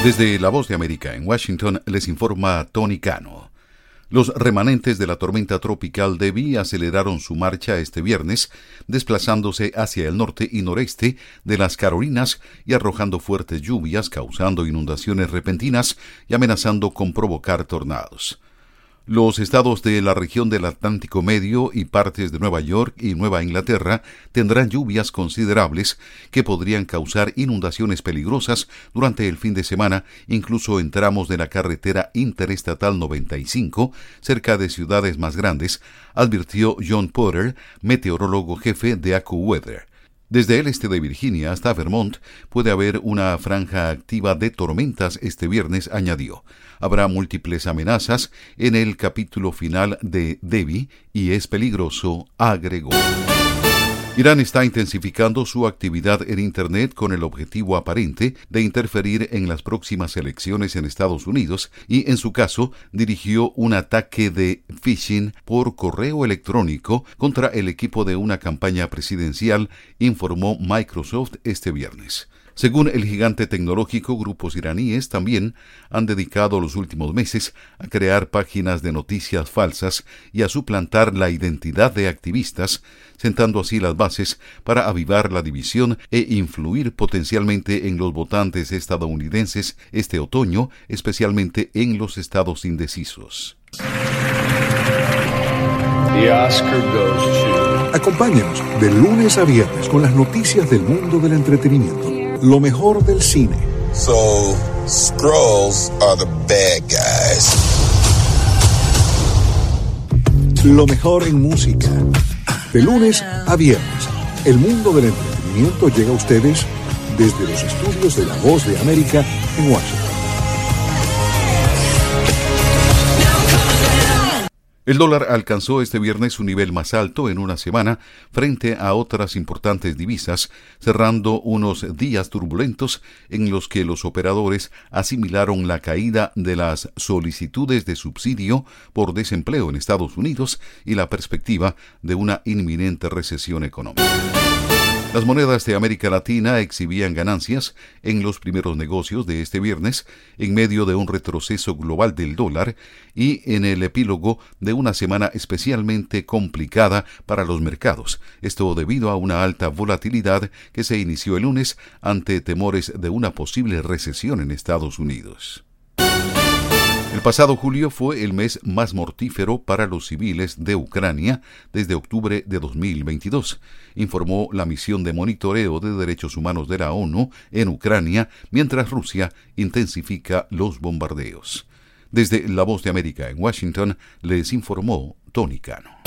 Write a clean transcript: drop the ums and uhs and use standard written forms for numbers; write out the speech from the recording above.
Desde La Voz de América en Washington les informa Tony Cano. Los remanentes de la tormenta tropical Debby aceleraron su marcha este viernes, desplazándose hacia el norte y noreste de las Carolinas y arrojando fuertes lluvias, causando inundaciones repentinas y amenazando con provocar tornados. Los estados de la región del Atlántico Medio y partes de Nueva York y Nueva Inglaterra tendrán lluvias considerables que podrían causar inundaciones peligrosas durante el fin de semana, incluso en tramos de la carretera interestatal 95, cerca de ciudades más grandes, advirtió John Potter, meteorólogo jefe de AccuWeather. Desde el este de Virginia hasta Vermont puede haber una franja activa de tormentas este viernes, añadió. Habrá múltiples amenazas en el capítulo final de Debby y es peligroso, agregó. Irán está intensificando su actividad en Internet con el objetivo aparente de interferir en las próximas elecciones en Estados Unidos y, en su caso, dirigió un ataque de phishing por correo electrónico contra el equipo de una campaña presidencial, informó Microsoft este viernes. Según el gigante tecnológico, grupos iraníes también han dedicado los últimos meses a crear páginas de noticias falsas y a suplantar la identidad de activistas, sentando así las bases para avivar la división e influir potencialmente en los votantes estadounidenses este otoño, especialmente en los estados indecisos. The Oscar goes to... Acompáñanos de lunes a viernes con las noticias del mundo del entretenimiento. Lo mejor del cine. So, Skrulls are the bad guys. Lo mejor en música. De lunes a viernes, el mundo del entretenimiento llega a ustedes desde los estudios de La Voz de América en Washington. El dólar alcanzó este viernes su nivel más alto en una semana frente a otras importantes divisas, cerrando unos días turbulentos en los que los operadores asimilaron la caída de las solicitudes de subsidio por desempleo en Estados Unidos y la perspectiva de una inminente recesión económica. Las monedas de América Latina exhibían ganancias en los primeros negocios de este viernes en medio de un retroceso global del dólar y en el epílogo de una semana especialmente complicada para los mercados. Esto debido a una alta volatilidad que se inició el lunes ante temores de una posible recesión en Estados Unidos. El pasado julio fue el mes más mortífero para los civiles de Ucrania desde octubre de 2022, informó la misión de monitoreo de derechos humanos de la ONU en Ucrania, mientras Rusia intensifica los bombardeos. Desde La Voz de América en Washington les informó Tony Cano.